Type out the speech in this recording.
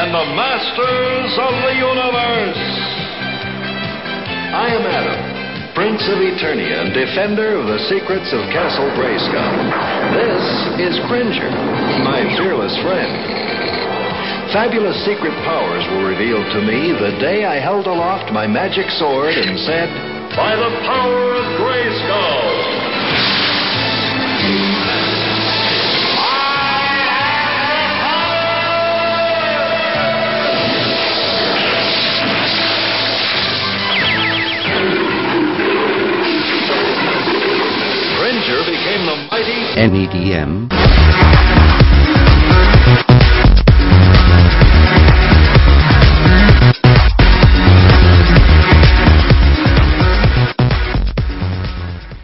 and the masters of the universe. I am Adam, Prince of Eternia and defender of the secrets of Castle Grayskull. This is Cringer, my fearless friend. Fabulous secret powers were revealed to me the day I held aloft my magic sword and said, "By the power of Grayskull!" Cringer became the mighty NEDM.